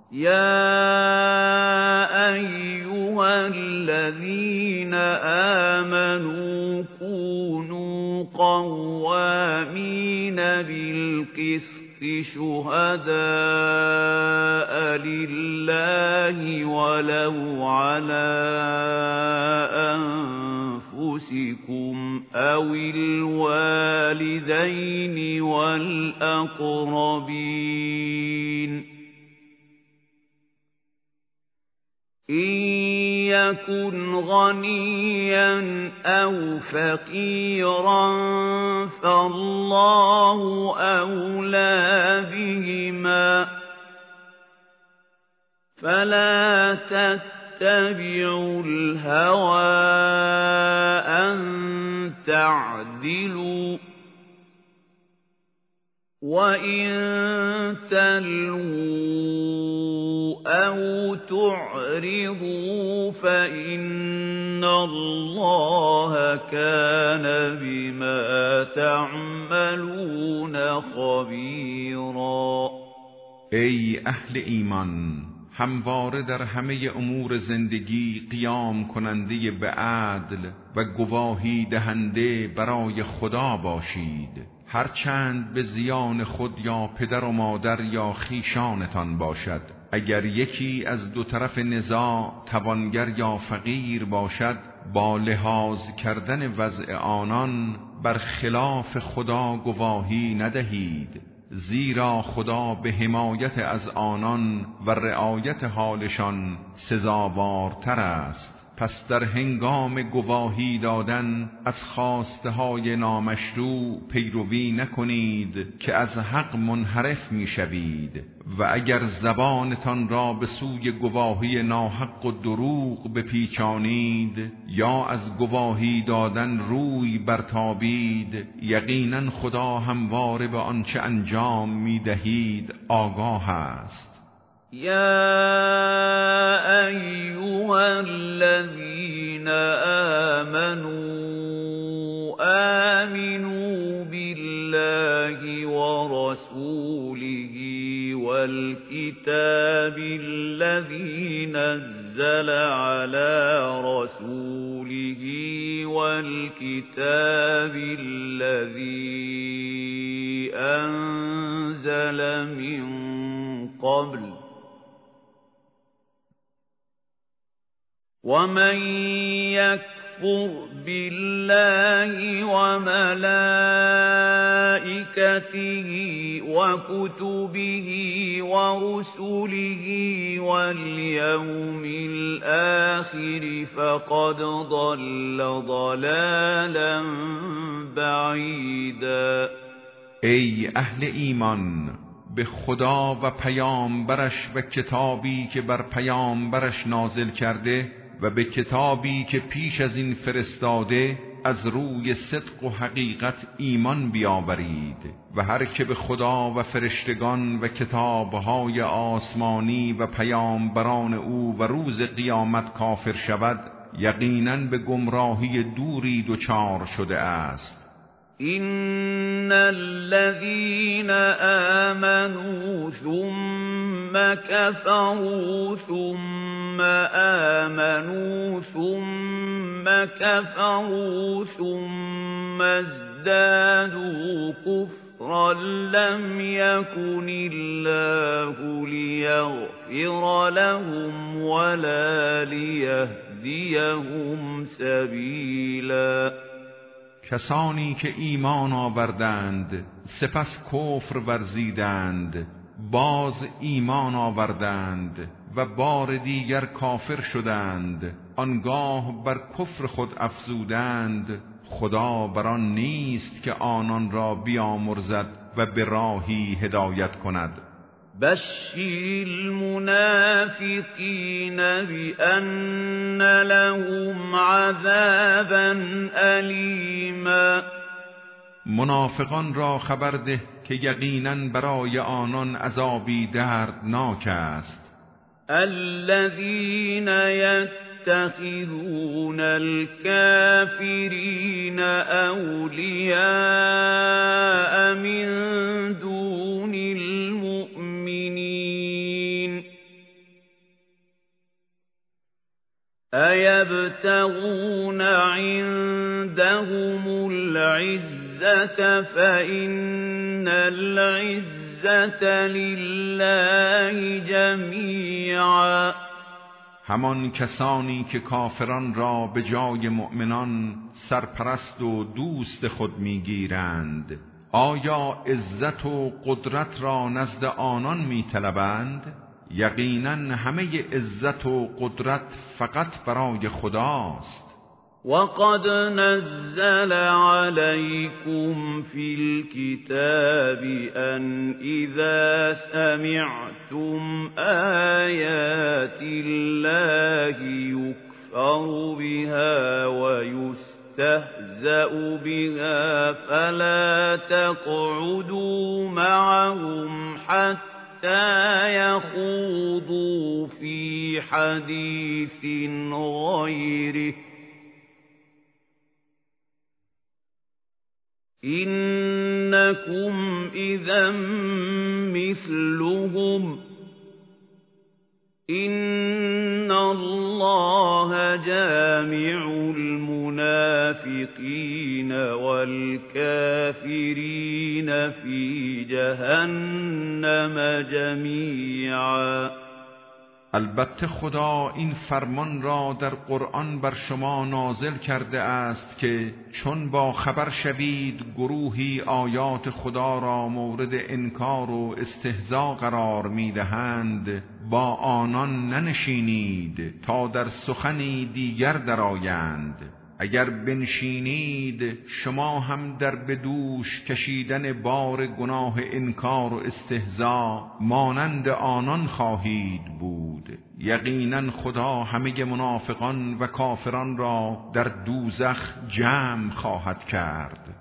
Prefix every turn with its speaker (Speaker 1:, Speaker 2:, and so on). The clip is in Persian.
Speaker 1: يا أيها الذين آمنوا كونوا قوامين بالقسط شهداء لله ولو على أنفسكم أو الوالدين والأقربين إن يكن غنيا أو فقيرا فالله أولى بهما فلا تتبعوا الهوى أن تعدلوا وإن تلووا أو تعرضوا فإن الله كان بما تعملون خبيرا.
Speaker 2: ای اهل ایمان، همواره در همه امور زندگی قیام کننده به عدل و گواهی دهنده برای خدا باشید، هرچند به زیان خود یا پدر و مادر یا خیشانتان باشد. اگر یکی از دو طرف نزاع توانگر یا فقیر باشد، با لحاظ کردن وضع آنان بر خلاف خدا گواهی ندهید، زیرا خدا به حمایت از آنان و رعایت حالشان سزاوارتر است. پس در هنگام گواهی دادن از خواسته های نامشروع پیروی نکنید که از حق منحرف می شوید، و اگر زبانتان را به سوی گواهی ناحق و دروغ بپیچانید یا از گواهی دادن روی برتابید، یقینا خدا همواره به آنچه انجام می دهید آگاه است.
Speaker 1: يا أيها الذين آمنوا آمنوا بالله ورسوله والكتاب الذي نزل على رسوله والكتاب الذي أنزل من قبل ومن يكفر بالله وملائكته وكتبه ورسله واليوم الآخر فقد ضل ضلالا بعيدا.
Speaker 2: ای اهل ایمان، به خدا و پیامبرش و کتابی که بر پیامبرش نازل کرده و به کتابی که پیش از این فرستاده از روی صدق و حقیقت ایمان بیاورید، و هر که به خدا و فرشتگان و کتابهای آسمانی و پیامبران او و روز قیامت کافر شود، یقیناً به گمراهی دوری دچار شده است.
Speaker 1: إن الذين آمنوا ثم كفروا ثم آمنوا ثم كفروا ثم ازدادوا كفرا لم يكن الله ليغفر لهم ولا ليهديهم سبيلا.
Speaker 2: کسانی که ایمان آوردند سپس کفر ورزیدند، باز ایمان آوردند و بار دیگر کافر شدند، آنگاه بر کفر خود افزودند، خدا بر آن نیست که آنان را بیامرزد و به راهی هدایت کند.
Speaker 1: بشر المنافقين بأن لهم عذابا أليما.
Speaker 2: منافقان را خبر ده که یقیناً برای آنان عذابی دردناک است.
Speaker 1: الذين يتخذون الكافرين أولياء من دون المؤمنين أَيَبْتَغُونَ عِندَهُمُ الْعِزَّةَ فَإِنَّ الْعِزَّةَ لِلَّهِ جَمِيعًا.
Speaker 2: همان کسانی که کافران را به جای مؤمنان سرپرست و دوست خود میگیرند، آیا عزت و قدرت را نزد آنان میطلبند؟ یقیناً همه عزت و قدرت فقط برای خداست.
Speaker 1: وَقَدْ نَزَّلَ عَلَيْكُمْ فِي الْكِتَابِ أَنْ إِذَا سَمِعْتُمْ آيَاتِ اللَّهِ يُكْفَرُ بِهَا وَيُسْتَهْزَأُ بِهَا فَلَا تَقْعُدُوا مَعَهُمْ حَتَّى يَخُوضُوا فِي حَدِيثٍ غَيْرِهِ إِنَّكُمْ إِذًا مِثْلُهُمْ إِنَّ اللَّهَ جَامِعُ الْمُنَافِقِينَ وَالْكَافِرِينَ فِي جَهَنَّمَ جَمِيعًا.
Speaker 2: البته خدا این فرمان را در قرآن بر شما نازل کرده است که چون با خبر شوید گروهی آیات خدا را مورد انکار و استهزا قرار میدهند، با آنان ننشینید تا در سخنی دیگر درآیند. اگر بنشینید شما هم در بدوش کشیدن بار گناه انکار و استهزا مانند آنان خواهید بود. یقینا خدا همه منافقان و کافران را در دوزخ جمع خواهد کرد.